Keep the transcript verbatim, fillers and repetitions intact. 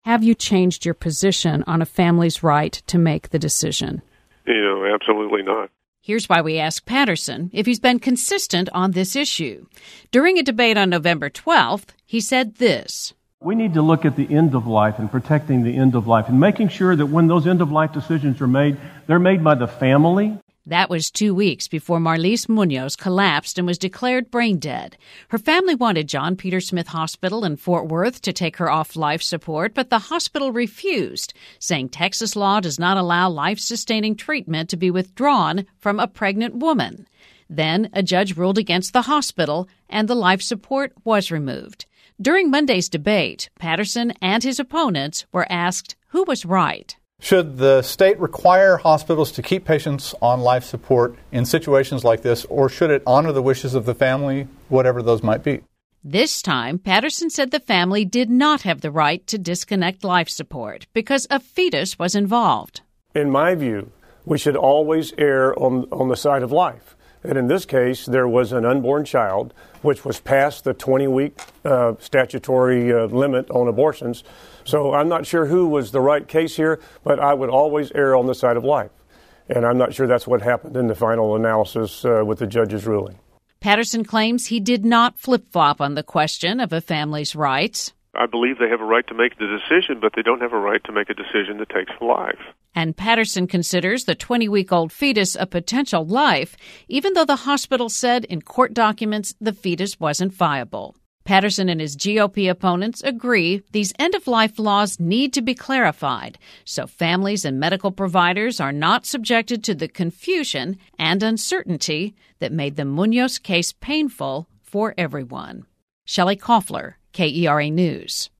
have you changed your position on a family's right to make the decision? You know, absolutely not. Here's why we asked Patterson if he's been consistent on this issue. During a debate on November twelfth, he said this. We need to look at the end of life and protecting the end of life and making sure that when those end of life decisions are made, they're made by the family. That was two weeks before Marlise Munoz collapsed and was declared brain dead. Her family wanted John Peter Smith Hospital in Fort Worth to take her off life support, but the hospital refused, saying Texas law does not allow life-sustaining treatment to be withdrawn from a pregnant woman. Then a judge ruled against the hospital, and the life support was removed. During Monday's debate, Patterson and his opponents were asked who was right. Should the state require hospitals to keep patients on life support in situations like this, or should it honor the wishes of the family, whatever those might be? This time, Patterson said the family did not have the right to disconnect life support because a fetus was involved. In my view, we should always err on, on the side of life. And in this case, there was an unborn child, which was past the twenty-week uh, statutory uh, limit on abortions. So I'm not sure who was the right case here, but I would always err on the side of life. And I'm not sure that's what happened in the final analysis uh, with the judge's ruling. Patterson claims he did not flip-flop on the question of a family's rights. I believe they have a right to make the decision, but they don't have a right to make a decision that takes life. And Patterson considers the twenty-week-old fetus a potential life, even though the hospital said in court documents the fetus wasn't viable. Patterson and his G O P opponents agree these end-of-life laws need to be clarified so families and medical providers are not subjected to the confusion and uncertainty that made the Munoz case painful for everyone. Shelley Koffler, K E R A News.